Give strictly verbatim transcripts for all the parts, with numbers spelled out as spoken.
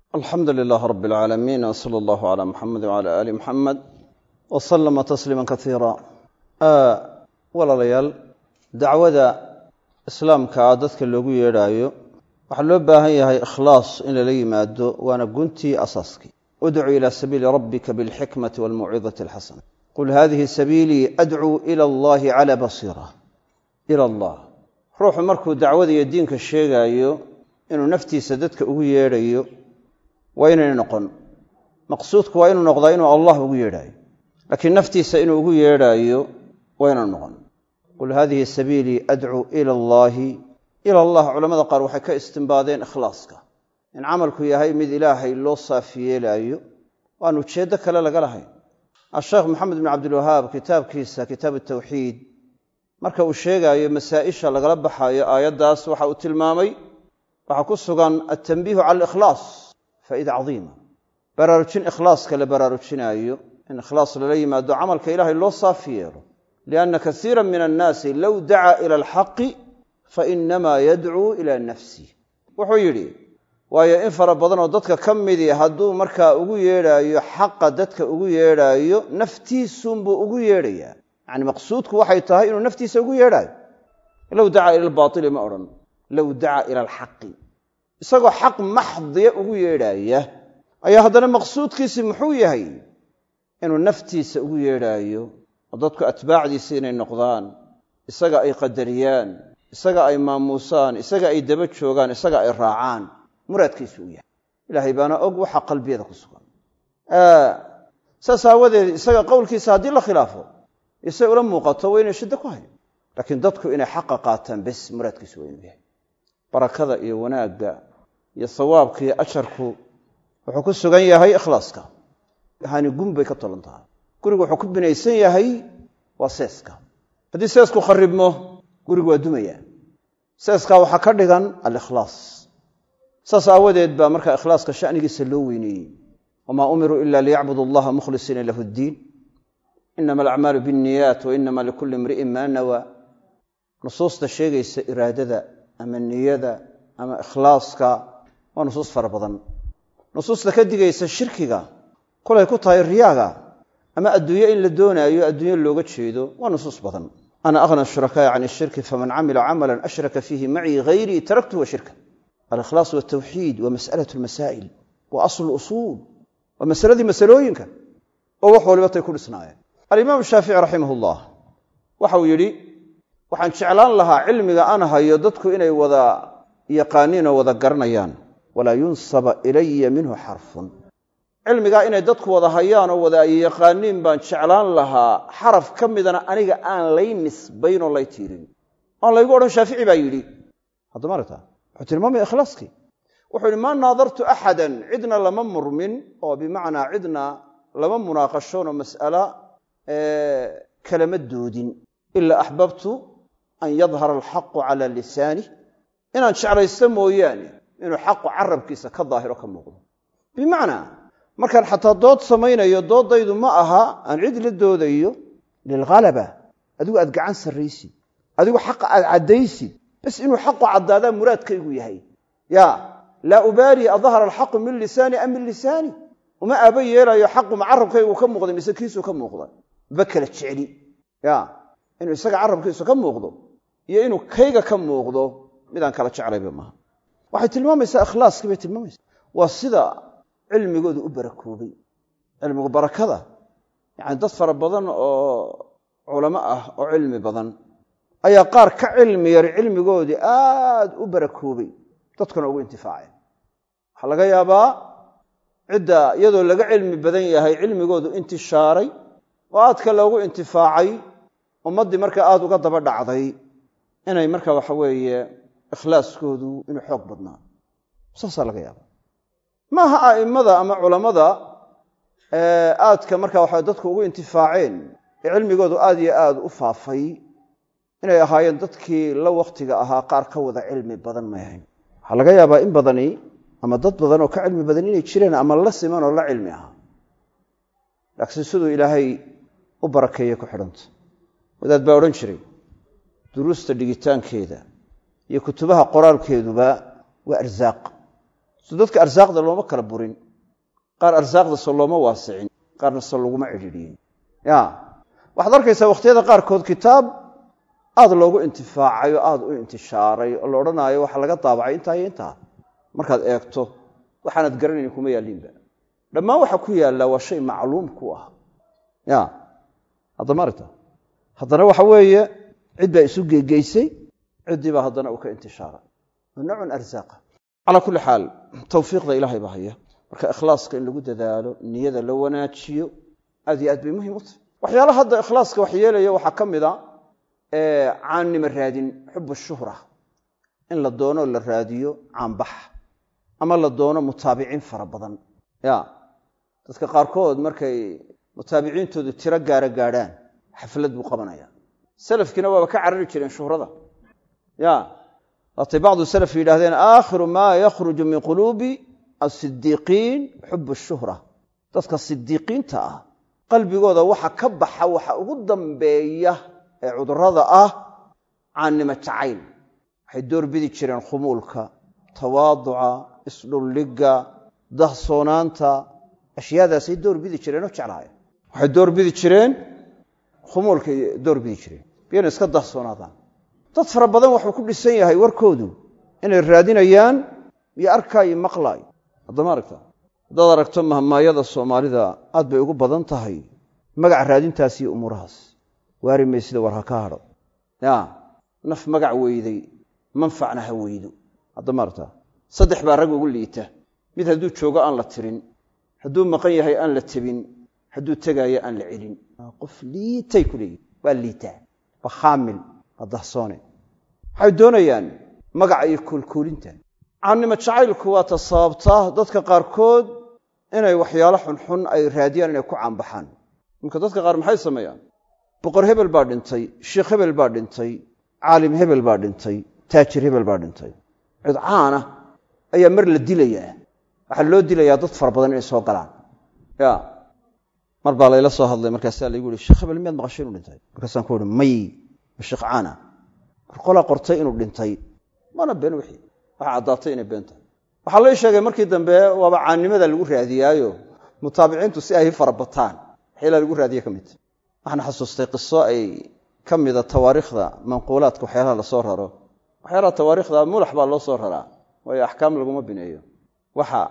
الحمد لله رب العالمين وصلى الله على محمد وعلى آل محمد وسلم تسليما كثيرا ولا ليال دعوة إسلام كعادتك اللي يرايو وحلو باهي هي إخلاص إن لي مادو وأنا قنتي أساسكي ادعو إلى سبيل ربك بالحكمة والموعظة الحسنة قل هذه سبيلي أدعو إلى الله على بصيرة إلى الله روح مركو دعوة يدينك الشيء أيو إنه نفتي سددك أغييريو وين نقن مقصودك وين نقضى إنه الله أغييريو لكن نفتي سإنه أغييريو وين نقن قل هذه سبيلي أدعو إلى الله إلى الله علماء قالوا حكا استنباضين إخلاصك إن عملك يا هاي مذ إلهي اللو صافي إلهي وأنه تشهدك لا لقلهي الشيخ محمد بن عبد الوهاب كتاب كيسا كتاب التوحيد marka uu sheegayo masaa'isha laga baxayo aayadaas waxa uu tilmaamay waxa ku sugan at-tanbiihu 'ala al-ikhlas fa'ida 'azima baraarujin ikhlaaska la baraarujinayo in ikhlas la yimaado amalka ilaahay loo saafiyo lianna kaseeran min an-nas law da'a ila al-haqq fa inma yad'u ila nafsi wuxuu yiri waayo in fara badan oo dadka kamid ah haduu marka ugu yeerayo xaqa dadka ugu yeerayo naftiisunbu ugu yeeraya يعني مقصودك waxay tahay inuu naftiisa ugu yeeray law da'a ila al-batil ma oran law da'a ila al-haqq isagoo xaq maxdiya ugu yeeraya ayaa hadana maqsuudkiisa muxuu yahay inuu naftiisa ugu yeerayo dadku atbaacdiisa inay noqdaan isaga ay qadariyaan isaga ay maamuusaan isaga ay daba joogaan isaga ay raacaan muraadkiisu yahay ilaahay baana og waxa qalbiyada ku sugan ee saasawadeed isaga qowlkiisa hadii la khilaafo isay ula muuqato weyn shida ku hay laakiin dadku inay xaq qaataan bas muradkiisu weyn yahay barakada iyo wanaaga iyo sawaabka iyo ajarku wuxuu ku sugan yahay ikhlaaska hani gumbay ka talantaa gurigu wuxuu ku binaysan yahay waaseeska hadii seesku kharibmo gurigu waa dumaya seeska waxa ka dhigan al-ikhlas saasawadeed ba marka ikhlaaska shanigiisa loo weyniyay wama umiru illa liya'budu allaha mukhlisina lahu ad-din إنما الأعمال بالنيات وإنما لكل امرئ ما نوى نصوص تشيغيس إرادة أما النية أما إخلاصك ونصوص فربضا نصوص تكدغيس الشركك كل يكوتها الرياغة أما الدنيا إلا دون أيو الدنيا اللي قد شيدو ونصوص بضا أنا أغنى الشركاء عن الشرك فمن عمل عملا أشرك فيه معي غيري تركته وشركه الإخلاص والتوحيد ومسألة المسائل وأصل الأصول ومسألة مسألوينك ووحو لبطا يكون صناعي الإمام الشافعي رحمه الله وحو يري وحن شعلان لها علمي أنا هاي dadku inay wada yaqaaniin oo wada garanayaan wala yunsab ilayya minhu harfun cilmiga inay dadku wada hayaan oo wada yaqaaniin baan shaclaan laha xaraf kamidana aniga aan lay nisbayn oo lay tiirin aan laygu oran Shaafici baa yiri hadda marata wuxuu tilmaamay ikhlaaski wuxuu ma naadartu ahadan cidna lama murmin oo bimaana cidna lama munaaqashoon mas'ala كلمة دودين إلا أحببت أن يظهر الحق على لساني إن أن شعر يسمو يعني إنه حق عرب كيسا كالظاهر وكالمغض بمعنى ما كان حتى الضوض سمينا يضوض ضيض معها أن عيد للدود أيو للغالبة أدو أدقى عن سريسي أدو حق عديسي بس إنه حق عدادا مراد كيقو يهي يا لا أبالي أظهر الحق من لساني أم من لساني وما أبي يرى يحق معرب كيقو كم مغض مسكيسو كم مغض بكل الشعري يا إنه يسقى عرب كيسو كم موقضه يا إنه كيغا كم موقضه ميدان كلا شعري بما واحد تلمام يسا إخلاص كيف تلمام يسا والصدا علم يقول أبركوبي علم بركة يعني تصفر بضن علماء أو علم بضن أي قار كعلم يري علم يقول آد أبركوبي تتكن أو انتفاعي حلقة يابا عدة يدو لقى علم بدن هاي علم يقول انتشاري وأدك لوgu intifaacay ummadii marka aad uga daba dhacday inay marka waxa weeye ikhlaaskoodu inuu xoog badnaa saasa laga yaabo ma aha aimada ama culimada ee aadka marka waxa dadku ugu intifaaceen cilmigoodu aad iyo aad u faafay inay ahaayeen dadkii la waqtiga ahaa qaar ka wada cilmi badan ma yahay waxa laga yaabaa in badani ama dad badan oo ka cilmi badan inay jireen ama la siman oo la cilmi ah laakiin sidoo ilaahay u barakeeyo ku xidhanta wadaad baa oran jiray duruusta dhigitaankeeda iyo kutubaha qoraalkeeduba waa arzaaq dadka arsaaqda looma kala burin qaar arsaaqda soo looma waasicin qaarna soo laguma cidhiidhin ya waxaad arkaysaa waqtiyada qaarkood kitaab aad loogu intifaacayo aad u intishaaray oo la oranayo waxa laga daabacay inta iyo inta markaad eegto waxaanad garanaynin kuma yaalinba dhammaan waxa ku yaala waa shay macluum ku ah ya hadda marta haddana waxa weeye cid baa isu geegeysay cidii baa haddana u ka intishaaray noocan arsaaqa ala kulli xaal tawfiiqda ilaahay baa haya marka ikhlaaska in lagu dadaalo niyada la wanaajiyo aad iyo aad bay muhiim u tahay waxyaalaha hadda ikhlaaska wax yeelaya waxa kamid ah ee caanima raadin xubbu shuhra in la doono la raadiyo caanbax ama la doono mutaabiciin fara badan ya dadka qaarkood markay mutaabiciintoodu tiro gaara gaadhaan xaflad buu qabanaya salafkina waa ka carari jireen shuhrada ya atay bacdu salaf yiraahdeen aakhiru ma yakhruju min qulubi as-siddiqiin hubbu ash-shuhra dadka siddiqiinta ah qalbigooda waxa ka baxa waxa ugu dambeeya ee cudurada ah caanima jacayl waxay door bidi jireen khumuulka tawaaduca isdhulliga dahsoonaanta ashyaadaas ay door bidi jireen oo jeclaay waxay door bidi jireen khumuulka door bidi jireen biyana iska dahsoonaadaan dad fara badan wuxuu ku dhisan yahay warkoodu inay raadinayaan iyo arkay maqlay hadda maaragta dad aragto mahmaayada Soomaalida aad bay ugu badan tahay magac raadintaas iyo umurahaas waari meesida war ha ka haro ya naf magac weeyday manfacna ha weeydo hadda maaragta saddex baa rag ugu liita mid haduu joogo aan la tirin haduu maqan yahay aan la tabin haduu tagayo aan la celin qof liitay kulay waa liita ba khamil adahsoone waxay doonayaan magac iyo kulkulinta caanima jacaylku waa tasaabta dadka qaarkood inay waxyaalo xunxun ay raadiyaan inay ku caanbaxaan marka dadka qaar maxay sameeyaan boqor hebel baa dhintay sheekh hebel baa dhintay caalim hebel baa dhintay taajir hebel baa dhintay cid caana ayaa mar la dilayaa waxa loo dilayaa dad fara badan inay soo galaan ya mar baa layla soo hadlay markaas la igu yiri sheekh hebel miyaad maqashay inuu dhintay markaasaan ku yiri may sheekh caana qola qortay inuu dhintay mana been wixii waxa cadaatay inay beenta waxa la sheegay markii dambe waaba caanimada lagu raadiyaayo mutaabiciintu si ay farabataan xilal lagu raadiyo kamid waxaan xasuustay qiso ay kamida tawaariikhda manquulaadka waxyaalaha la soo raro waxyaalaha tawaariikhda mulax baa loo soo raraa way ahkaam lagu ma bineeyo waxa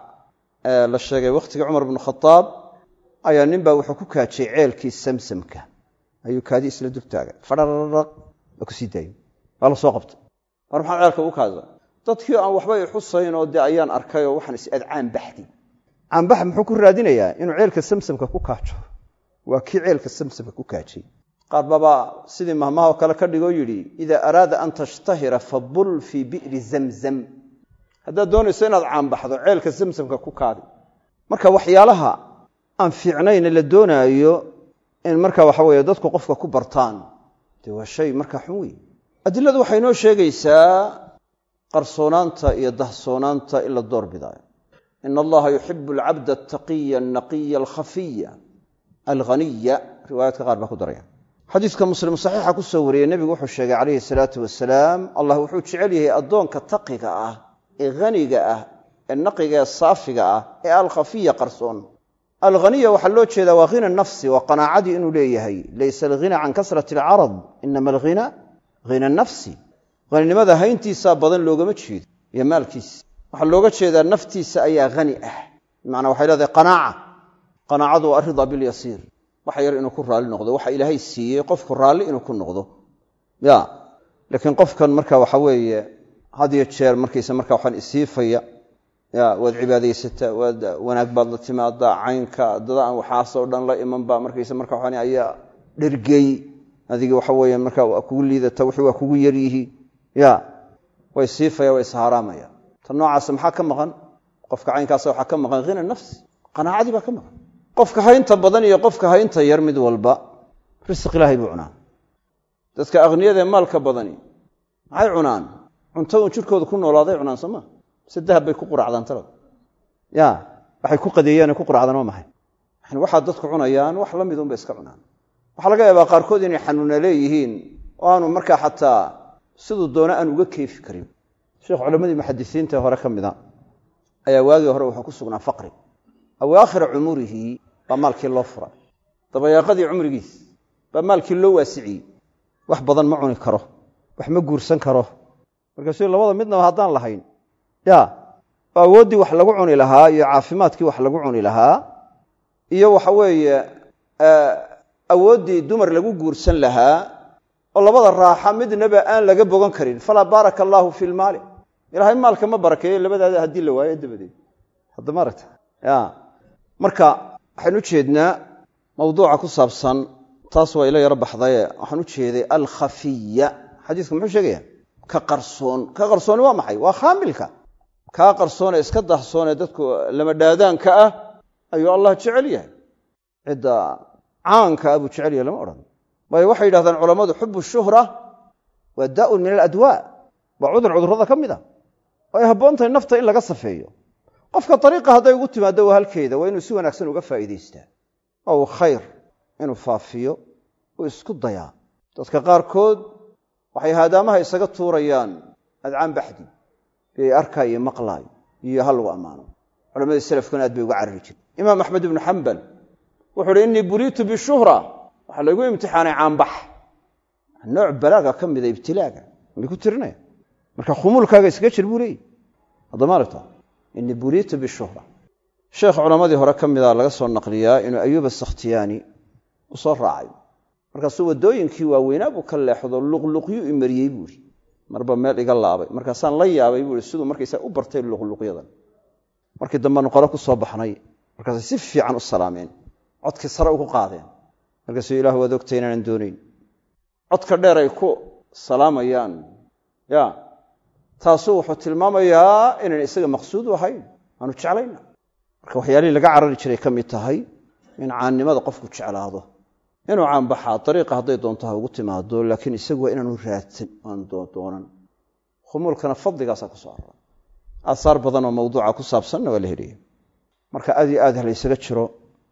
la sheegay waqtiga Umar ibn Khattab ayaa ninba wuxuu ku kaajay ceelkii Samsamka ayuu kaadi isla dubtaaga fararaq ku sii day wala soo qabtay war maxaa ceelka u kaada dadkii aan waxba ay xusayn oo de ayaan arkay oo waxaan is adcaan baxdi aan bax muxuu ku raadinayaa inuu ceelka Samsamka ku kaajo waa kii ceelka Samsamka ku kaajay qaar baba sidii mahmaha kala ka dhigo yiri ida arada an tashtahira fabul fi bi'r zamzam hada doonayso inaad caan baxdo ceelka Samsamka ku kaadi marka waxyaalaha aan fiicnayn la doonayo in marka waxa weeye dadku qofka ku bartaan de waa shay marka xun weey adiladu waxay noo sheegaysaa qarsoonaanta iyo dahsoonaanta ila door bidaayo in allaha yuhibbu al-'abda at-taqiyya an-naqiyya al-khafiyya al-ghaniyya riwaayadka qaar baa ku daraya xadiiska muslim saxiixa ku soo wariyay nabigu wuxuu sheegay kaleey salaatu wasalaam allah wuxuu jecel yahay adoonka taqiga ah ee ghaniga ah ee naqiga ee saafiga ah ee al-khafiyya qarsoon al-ghaniyya waxa loo jeedaa waa ghina nafsi wa qanaacadi inuu leeyahay laysa al-ghina an kasrati al-'arad inma al-ghina ghina nafsi ghaninimada hayntiisa badan loogama jeedo iyo maalkiisa waxa looga jeedaa naftiisa ayaa ghani ah macna waxa leedahay qanaaca qanaacadu arida bil yasiir waxa yar inuu ku raali noqdo waxa ilaahay siiyay qofku raali inuu ku noqdo ya laakiin qofkan marka waxa weeye hadiyo jeer markiisa marka waxaan isiifaya ya wad cibaadaysata wad wanaag baad la timaada caynka dada aan waxa soo dhan la iman ba markiisa marka waxaan ayaa dhirgay adiga waxa weeye marka kugu liidata wixii waa kugu yarihi ya way siifaya way saaramaya tan noocaas maxaa ka maqan qofka caynkaas waxa ka maqan ghina nafsi qanaacadi ba ka maqan qofka haynta badan iyo qofka haynta yar mid walba risq ilaahay buu cunaa dadka aqniyada maalka badani ay cunaan cunto jirkooda ku noolaaday cunaan sama saddex bay ku quraacdaan talo ya waxay ku qadeeyaan ku quraacdaan oo maxay waxaan waxa dadku cunayaan wax la mid un bay iska cunaan waxa laga yaabaa qaarkood inay xanuun leeyihiin oo aanu marka xataa sidoo doona aan uga keefi karin sheekh culimadii muhaddisiinta hore kamida ayaa waagii hore wuxuu ku sugnaa faqri awaakhir umurihi ba maalkii loo furay dabayaaqadii umrigiis ba maalkii loo waasiciyay wax badan ma cuni karo wax ma guursan karo marka si labada midna hadaan lahayn ya awoodi wax lagu cuni lahaa iyo caafimaadkii wax lagu cuni lahaa iyo waxa weeye awoodi dumar lagu guursan lahaa oo labada raaxa midnaba aan laga bogan karin fala barakallahu fil maal ilaahay maalka ma barakeeyo labadaada hadii la waayo dabadeed hadda marata ya marka waxaan u jeednaa mawduuca ku saabsan taas waa ila yar baxday waxaan u jeeday al khafiyya xadiisku muxuu sheegayaa ka qarsoon ka qarsoon waa maxay waa khaamilka ka qarsoon iska dahsoon dadku lama dhaadaanka ah ayuu Allah jecel yahay cida caanka abu jecel yahay lama oran way waxay yiraahdaan culimadu xubbu shuhra wa daa'un min al adwa wa cudur cudurada kamida way haboontahay nafta in laga safeeyo qofka dariiqa haday ugu timaado waa halkeeda waa inuu si wanaagsan uga faa'iideystaa oo khayr inuu faafiyo oo isku dayaa dadka qaar kood waxay haadaamaha isaga tuurayaan adcaan baxdi ee arka iyo maqlaay iyo hal ugu amaano culimada salafkuna aad bay uga carari jireen imaam ahmed ibn hanbal wuxuu yiri inni buritu bi shuhra waxa lagu imtixaanay caan bax nooc balaaga kamida ibtilaaga ma ku tirnaa marka khumulkaaga iska jir buulay adamaarta inni buritu bi shuhra sheekh culimadii hore kamida laga soo naqliyaa inuu ayub as-sakhtiyani u soo raacay marka soo wadooyinkii waaweynaa buu ka leexdo luqluqyo imariyay buuri marba meel iga laabay marka saan la yaabay buuri sidoo markaysa u bartay luqluqyadan markii dambe qolo ku soo baxnay marka si fiican u salaameen codkii sare ugu qaadeen marka soo ilaahu wad ogtay inaan doonayn codka dheer ay ku salaamayaan ya taasoo wuxuu tilmaamayaa inaan isaga maqsuud u ahayn aanu jeclayna marka waxyaalihi laga carari jiray kamid tahay in caannimada qofku jeclaado inuu caan baxaa dariiqa haday doonto ugu timaado laakiin isagu waa inaanu raadsan aan doonan khumulkana fadligaas ku soo araa asaar badan oo mawduuca ku saabsan waa la heliyay marka aad iyo aad la isaga jiro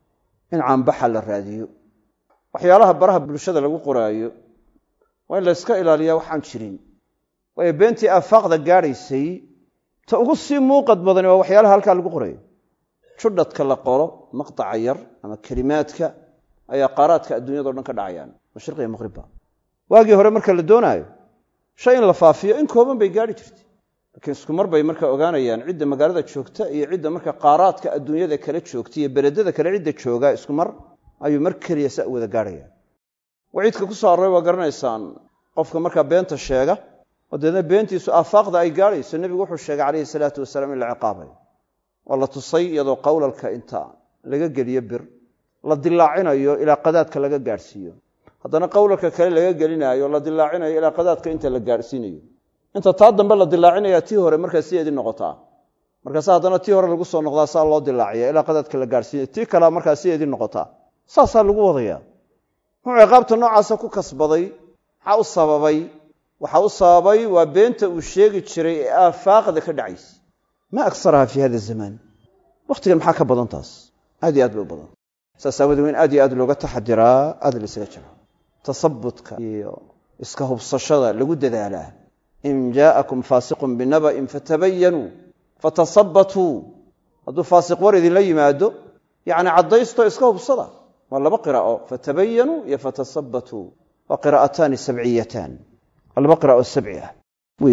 in caan baxa la raadiyo waxyaalaha baraha bulshada lagu qoraayo waa in la iska ilaaliyaa waxaan jirin way beentii afaaqda gaaraysay ta ugu sii muuqad badan waa waxyaalaha halka lagu qorayo judadka la qoro maqtac yar ama kalimaadka ayaa qaaraadka adduunyada oo dhan ka dhacayaan mashriq iyo maghrib waagi hore marka la doonayo shay in la faafiyo in kooban bay gaari jirtay laakiin isku mar bay marka ogaanayaan cidda magaalada joogta iyo cidda marka qaaraadka adduunyada kala joogta iyo beledada kala cidda jooga isku mar ayuu mar kaliya sa wada gaarayaan wacidka ku soo aray waa garanaysaan qofka marka beenta sheega wadada beentiisu afaaqda ay gaarayso nabigu wuxuu sheegay kaleey salaatu wasalaam in la ciqaabay wala tusay iyadoo qowlalka inta laga geliyo bir la dilaacinayo ila qadaadka laga gaarsiiyo haddana qowlalka kale laga gelinayo la dilaacinayo ila qadaadka inta la gaarsiinayo inta taa dambe la dilaacinaya tii hore marka sideedii noqotaa marka haddana tii hore lagu soo noqdaa saa loo dilaaciyo ila qadaadka la gaarsiinayo tii kale marka sideedii noqotaa saasa lagu wadaya wuxuu ciqaabta noocaas ku kasbaday waxa u sababay waxa u sababay waa beenta uu sheegi jiray ee afaaqda ka dhacaysay ma aksaraha fi hada zaman waqtigan maxaa ka badan taas aad iyo aad bay badan saasawada weyn aad iyo aad looga taxadiraa aad la isaga jiro tasabbutka iyo iska hubsashada lagu dadaalaa in jaakum fasiqun binaba'in fatabayyanu fatasabbatu hadu fasiq war idin la yimaado yaani cadaysto iska hubsada waa laba qiraa'o fatabayyanu ya fatasabbatu wa qiraa'atan sab'iyatan laba qiraa'o sab'iyah wi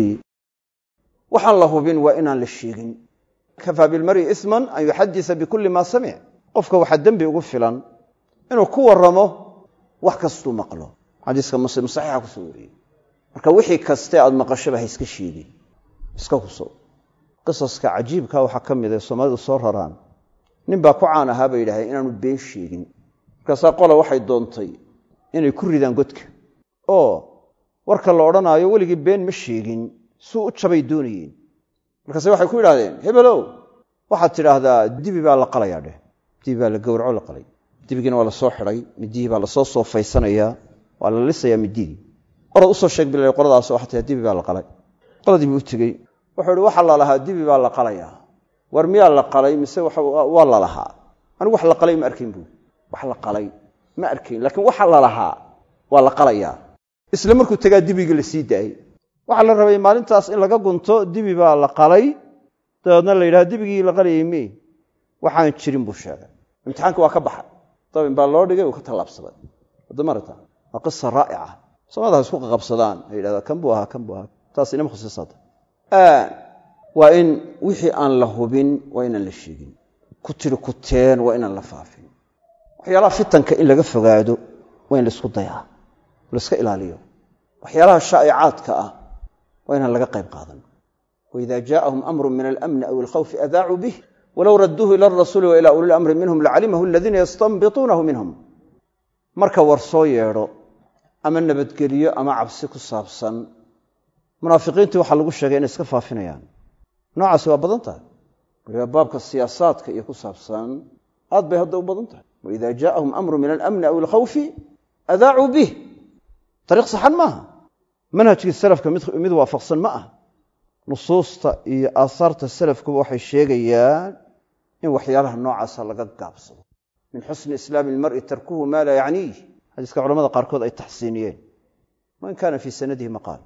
waxaan la hubin waa inaan la sheegin kafa bil mar'i isman an yuhaddisa bi kulli ma sami' qofka waxa dambi ugu filan inuu ku waramo wax kasto maqlo hadiiska muslim saxiix ku soo wariyay marka wixii kaste aad maqashaba ha iska sheegin iska kuso qisaska cajiibka waxa kamid ah Soomaalidu soo raraan nin baa ku caan ahaa bay ilaahay inaanu been sheegin marka qolo waxay doontay inay ku ridaan godka oo warka la oranayo waligi been ma sheegin suu u jabay doonayeen marka waxay ku yiraahdeen hebelow waxa tiraahdaa dibi baa la qalayaa dheh dibi baa la gowraco la qalay dibigina waa la soo xiray midii baa la soo soo faysanaya waa la lisaya midii orad u soo sheeg bilay qoradaas waxa taa dibi baa la qalay qoladii buu tagay wuxuu waxa la lahaa dibi baa la qalaya war miyaa la qalay mise waxa waa la lahaa anigu wax la qalay ma arkin buu wax la qalay ma arkin laakiin waxa la lahaa waa la qalaya isla markuu tagaa dibiga la sii daayay waxa la rabay maalintaas in laga gunto dibi baa la qalay dabeedna la yidhaha dibigii la qariyey mi waxaan jirin buu sheegay imtixaanka waa ka baxay dabin baa loo dhigay uu ka tallaabsaday hadda marata waa qisa raa'ica samadaha isku qabsadaan ay yidhahdaan kan buu ahaa kan buu ahaa taas inama khusisada waa in wixii aan la hubin waa inaan la sheegin ku tiri kuteen waa inaan la faafin waxyaalaha fitanka in laga fogaado waa in la isku dayaa la iska ilaaliyo waxyaalaha shaa'icaadka ah waa inaan laga qayb qaadan وإذا جاءهم أمر من الأمن أو الخوف أذاعوا به ولو ردوه إلى الرسول وإلى أولي الأمر منهم لعلمه الذين يستنبطونه منهم marka war soo yeedho ama nabadgeliyo ama cabsi ku saabsan munaafiqiintu waxa lagu sheegay in iska faafinayaan noocaas waa badan tahay waliba baabka siyaasaadka iyo ku saabsan aad bay hadda u badan tahay وإذا جاءهم أمر من الأمن أو الخوف أذاعوا به طريق صحن maaha manhajkii salafka mid waafaqsan ma aha nusuusta iyo aasaarta salafku waxay sheegayaan in waxyaalaha noocaas laga gaabsado min xusni islaam almar'i tarkuhu ma la ya'nihi hadiiska culimada qaarkood ay taxsiiniyeen man kana fi sanadihi maqal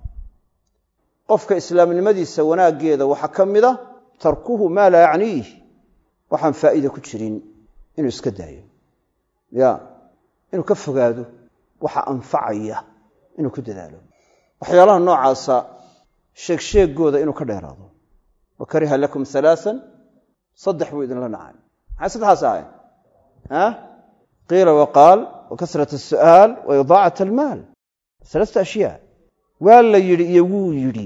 qofka islaamnimadiisa wanaageeda waxa kamida tarkuhu ma la ya'nihi waxaan faa'iido ku jirin inuu iska daayo ya inuu ka fogaado waxa anfacaya inuu ku dadaalo waxyaalaha noocaas sheeg sheegooda inuu ka dheeraado wakariha lakum thalathan saddex buu idin la nacay maxay saddexaas ahay ha qiila waqaal wakasrat as-su'aal wa idaacat al-maal thalatha ashyaa waa la yidhi iyo wuu yidhi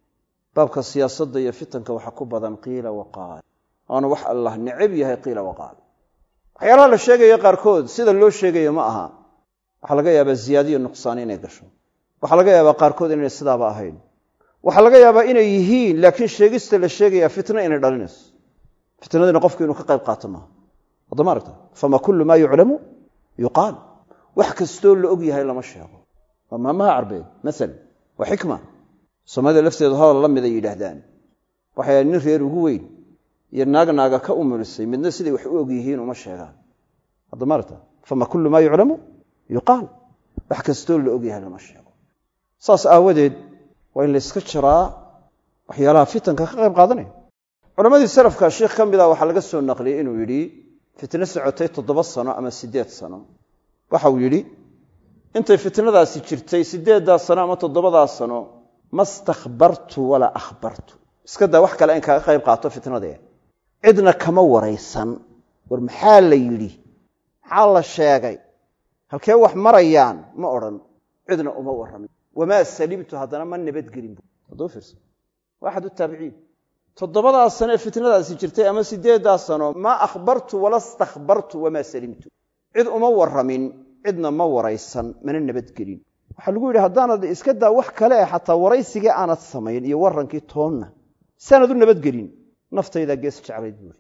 baabka siyaasadda iyo fitanka waxa ku badan qiila waqaal ana wax allah necab yahay qiila waqaal waxyaalaha la sheegayo qaarkood sida loo sheegayo ma aha waxa laga yaabaa ziyaadiyo nuqsaan inay gasho waxa laga yaabaa qaarkood inay sidaaba ahayn waxa laga yaabaa inay yihiin laakiin sheegista la sheegaya fitna inay dhalinayso fitnadina qofku inuu ka qayb qaato ma wada marta fama kullu ma yu'lamu yuqal wax kasto la og yahay lama sheego ama ma arbeed mesela wa hikma samada lafteedu hadal la mid ay yiraahdaan waxay nin reer ugu weyn iyo naag naaga ka umulisay midna sidii wax u og yihiin uma sheegaan wada marta fama kullu ma yu'lamu yuqal wax kasto la og yahay lama sheego saas aawadeed waa in la iska jiraa waxyaalaha fitanka ka qayb qaadanaya culimadii salafka sheekh kamida waxa laga soo naqliyay inuu yiri fitna socotay toddoba sano ama sideed sano waxa uu yiri intay fitnadaasi jirtay sideedda sano ama toddobada sano mastakhbartu wala akhbartu iska daa wax kale in ka qayb qaato fitnada cidna kama waraysan war maxaa la yiri maxaa la sheegay halkee wax marayaan ma oran cidna uma waramin وما سلمت هذا ما نبت قريب هذا فرس واحد التابعين تضبط السنة فتنة سجرتي أما سديد السنة ما أخبرت ولا استخبرت وما سلمت عد أمور من عدنا مور السن من النبت قريب وحلقوا لي هذانا إسكدا وحكى لا حتى وريسي أنا السمين يورن كي تونا سنة دون نبت قريب نفط إذا جس شعبي دوري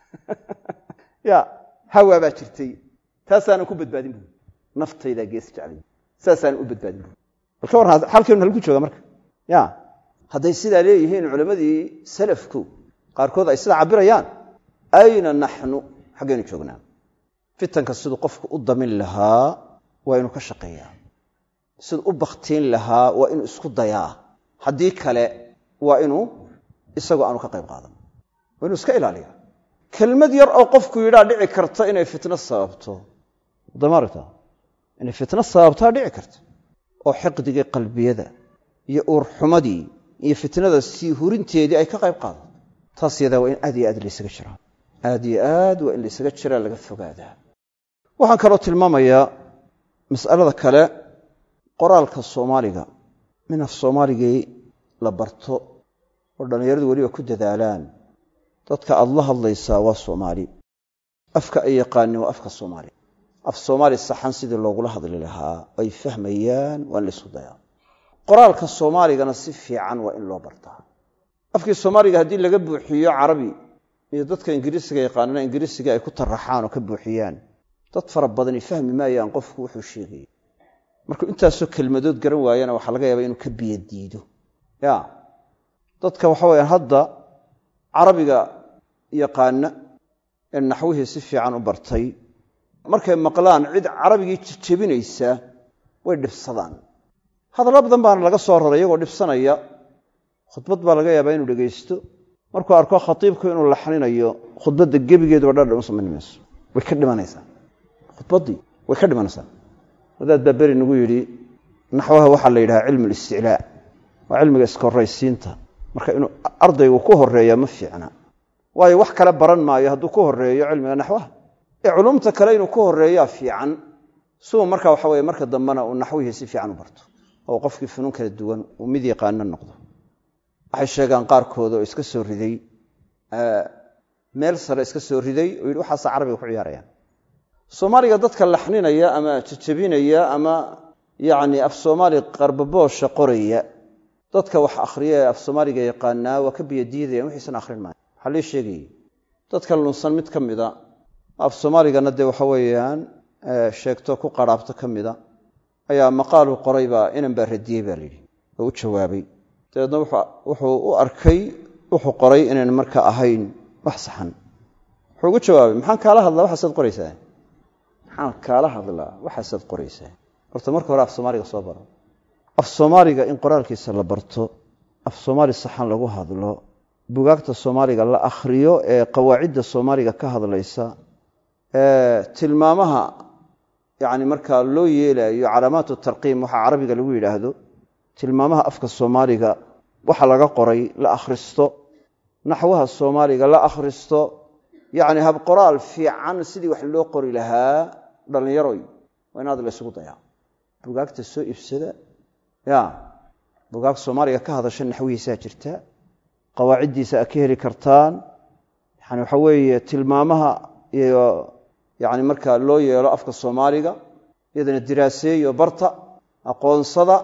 يا هوا باشرتي تاسان كوبت بعدين نفط إذا جس شعبي ساسان كوبت بعدين الكور هذا حالكم هلكو جوga marka ya haday sida leeyihiin culimadii salafku qaarkood ay sida cabirayaan ayna nahnu xageenu joognaa fitanka sidoo qofku u damin lahaa waa inuu ka shaqeeyaa sidoo u baqtiin lahaa waa inuu isku dayaa hadii kale waa inuu isagu aanu ka qayb qaadan waa inuu iska ilaaliyo kelmad yar oo qofku yiraahdo dhici karta inay fitna sababto damarta inay fitna sababto dhici karta oo xiqdiga qalbiyada iyo urxumadii iyo fitnada si hurinteedii ay ka qayb qaado taasiyada waa in aad iyo aad la isaga jiro aad iyo aad waa in la isaga jiro laga fogaadaa waxaan kaloo tilmaamayaa mas'alada kale qoraalka Soomaaliga min af-Soomaaliga la barto oo dhalinyaradu waliba ku dadaalaan dadka Allah hadlaysa waa Soomaali afka ay yaqaaneen waa afka Soomaali af Soomaali saxan sidii loogu la hadli lahaa ay fahmayaan waa la isku dayaa qoraalka Soomaaligana si fiican waa in loo bartaa afkii Soomaaliga hadii laga buuxiyo Carabi iyo dadka Ingiriisiga yaqaanana Ingiriisiga ay ku taraxaan oo ka buuxiyaan dad fara badan fahmi maayaan qofku wuxuu sheegay marka intaas oo kelmadood garan waayana waxa laga yaabaa inuu ka biyadiido ya dadka waxa weeyaan hadda Carabiga yaqaana in naxwihi si fiican u bartay markay maqlaan cid Carabigii jabinaysa way dhibsadaan hadallo badan baan laga soo raray iyagoo dhibsanaya khudbad baa laga yaabaa inuu dhageysto markuu arko khatiibku inuu laxninayo khudbadda gebigeedu dhan dhan u samaynamayso way ka dhimanaysaa khudbaddii way ka dhimanaysaa wadaad baa beri nagu yidhi naxwaha waxaa la yidhahaa cilmu listiclaa waa cilmiga iska horraysiinta marka inuu ardaygu ku horeeya ma fiicna waayo wax kale baran maayo hadduu ku horeeyo cilmiga naxwaha ee culumta kale inuu ku horeeyaa fiican suu marka waxa weeye marka dambana uu naxwihii si fiican u barto oo qofkii funuun kala duwan uu mid yaqaana noqdo waxay sheegaan qaarkood oo iska soo riday meel sare iska soo riday oo yidhi waxaasa carabiga ku ciyaarayaan soomaaliga dadka laxninaya ama jajabinaya ama yacni af soomaali qarbaboosha qoraya dadka wax akhriya ee af soomaaliga yaqaanaa waa ka biyadiidayaan wixiisana akhrin maayo waxaa lii sheegayay dadka lunsan mid ka mida af soomaaligana dee waxa weeyaan sheegto ku qaraabto ka mida ayaa maqaalu qoray baa inan baa radiyey baa layidhi oo u jawaabay dabeedna wuxuu u arkay wuxuu qoray inaan marka ahayn wax saxan wuxuu ugu jawaabay maxaan kaala hadlaa waxaasaad qoraysaa maxaan kaala hadlaa waxaasaad qoraysaa horta marka hore af soomaaliga soo baro af soomaaliga in qoraalkiisa la barto af soomaali saxan lagu hadlo bugaagta soomaaliga la akhriyo ee qawaacidda soomaaliga ka hadlaysa ee tilmaamaha yacni markaa loo yeelayo calaamaatu tarqiim waxaa carabiga lagu yidhaahdo tilmaamaha afka soomaaliga waxa laga qoray la akhristo naxwaha soomaaliga la akhristo yacni hab qoraal fiican sidii wax loo qori lahaa dhallinyaroy waa inaad la isugu dayaa bugaagta soo ibsada ya bugaag soomaaliga ka hadasha naxwihiisaa jirta qawaaciddiisa aad ka heli kartaan yani waxa weeye tilmaamaha iyo yacni markaa loo yeelo afka soomaaliga iyadana diraaseeyo barta aqoonsada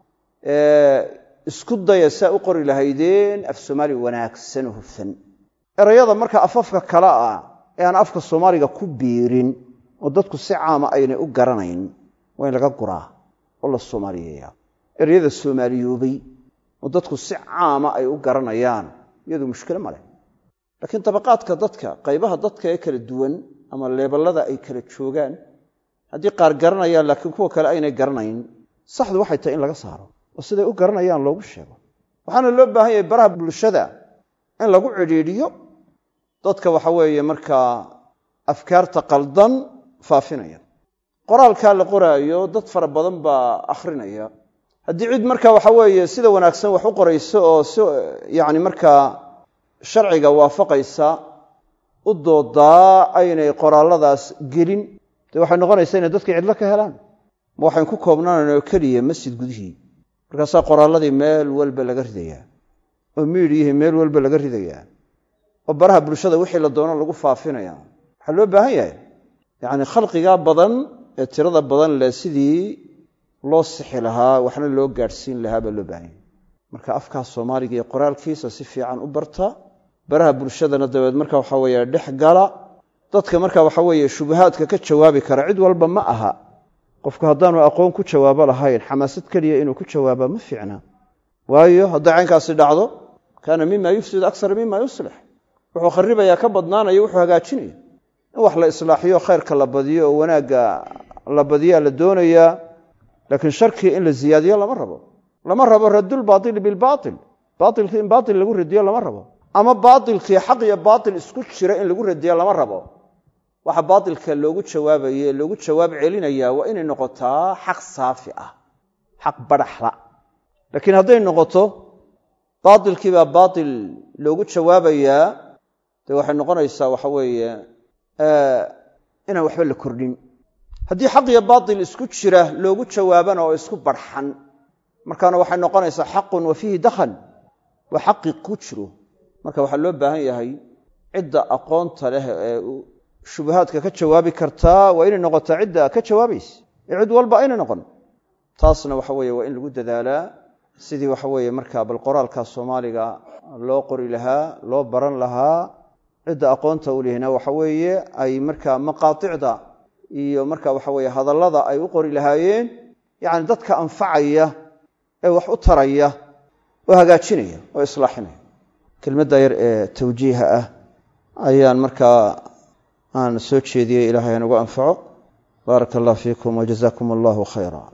isku daya saa u qori lahaydeen af soomaali wanaagsan oo hufan erayada marka afafka kale ah ee aan afka soomaaliga ku biirin oo dadku si caama aynay u garanayn waa in laga guraa oo la soomaaliyeeyaa erayada soomaaliyoobay oo dadku si caama ay u garanayaan iyadu mushkilo ma leh laakiin tabaqaadka dadka qaybaha dadka ee kala duwan ama leeballada ay kala joogaan haddii qaar garanayaan laakiin kuwa kale aynay garanayn saxdu waxay tahay in laga saaro oo siday u garanayaan loogu sheego waxaana loo baahan yahay baraha bulshada in lagu cidhiidhiyo dadka waxa weeye markaa afkaarta qaldan faafinaya qoraalkaa la qoraayo dad fara badan baa akhrinaya haddii cid markaa waxa weeye sida wanaagsan wax u qorayso oo si yacni markaa sharciga waafaqaysa u doodaa aynay qoraalladaas gelin dee waxay noqonaysaa inay dadka cidlo ka helaan ma waxayn ku koobnaanayno keliya masjid gudihii markaasaa qoraalladii meel walba laga ridayaa oo miidhiyihii meel walba laga ridayaa oo baraha bulshada wixii la doono lagu faafinaya waxaa loo baahan yahay yacni khalqigaa badan ee tirada badan leh sidii loo sixi lahaa waxna loo gaadhsiin lahaa baa loo baahan yahay marka afkaas soomaaliga iyo qoraalkiisa si fiican u barta baraha bulshadana dabeed marka waxa weeye dhex gala dadka marka waxa weeye shubahaadka ka jawaabi kara cid walba ma aha qofku haddaanu aqoon ku jawaabo lahayn xamaasad keliya inuu ku jawaaba ma fiicna waayo hadday caynkaasi dhacdo kaana mima yufsid aksara mima yuslix wuxuu kharibayaa ka badnaanaya wuxuu hagaajinaya in wax la islaaxiyo khayrka la badiyo oo wanaagga la badiyaa la doonayaa laakiin sharkii in la ziyaadiyo lama rabo lama rabo radul baatil bilbaatil baatilkii in baatil lagu radiyo lama rabo ama baatilkii xaq iyo baatil isku jira in lagu radiyo lama rabo waxa baatilka loogu jawaabaye loogu jawaab celinayaa waa inay noqotaa xaq saafi ah xaq baraxla laakiin hadday noqoto baatilkii baa baatil loogu jawaabayaa dee waxay noqonaysaa waxa weeye inaan waxba la kordhin haddii xaq iyo baatil isku jira loogu jawaabana oo isku barxan markaana waxay noqonaysaa xaqun wa fiihi dakhan waa xaqi ku jiro marka waxaa loo baahan yahay cidda aqoonta leh ee shubahaadka ka jawaabi kartaa waa inay noqotaa cidda ka jawaabaysa ee cid walba aynay noqon taasna waxa weeye waa in lagu dadaalaa sidii waxa weeye markaa bal qoraalka soomaaliga loo qori lahaa loo baran lahaa cidda aqoonta u lehna waxa weeye ay markaa maqaaticda iyo markaa waxa weeye hadallada ay u qori lahaayeen yacni dadka anfacaya ee wax u taraya oo hagaajinaya oo islaaxinaya kelmadda yar ee tawjiiha ah ayaan markaa aan soo jeediyey ilaahay aan ugu anfaco baaraka allah fiikum wajazaakum allahu khayra